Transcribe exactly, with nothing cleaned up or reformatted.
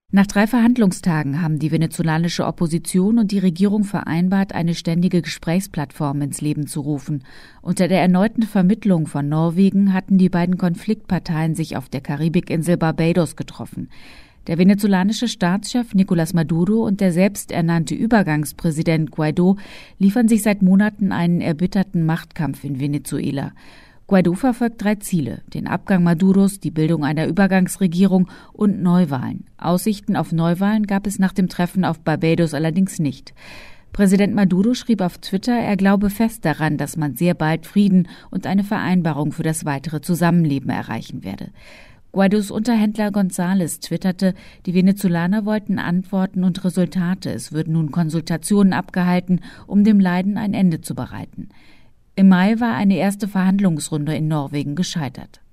Nach drei Verhandlungstagen haben die venezolanische Opposition und die Regierung vereinbart, eine ständige Gesprächsplattform ins Leben zu rufen. Unter der erneuten Vermittlung von Norwegen hatten die beiden Konfliktparteien sich auf der Karibikinsel Barbados getroffen. Der venezolanische Staatschef Nicolás Maduro und der selbsternannte Übergangspräsident Guaidó liefern sich seit Monaten einen erbitterten Machtkampf in Venezuela. Guaidó verfolgt drei Ziele: den Abgang Maduros, die Bildung einer Übergangsregierung und Neuwahlen. Aussichten auf Neuwahlen gab es nach dem Treffen auf Barbados allerdings nicht. Präsident Maduro schrieb auf Twitter, er glaube fest daran, dass man sehr bald Frieden und eine Vereinbarung für das weitere Zusammenleben erreichen werde. Guaidós Unterhändler González twitterte, die Venezolaner wollten Antworten und Resultate. Es würden nun Konsultationen abgehalten, um dem Leiden ein Ende zu bereiten. Im Mai war eine erste Verhandlungsrunde in Norwegen gescheitert.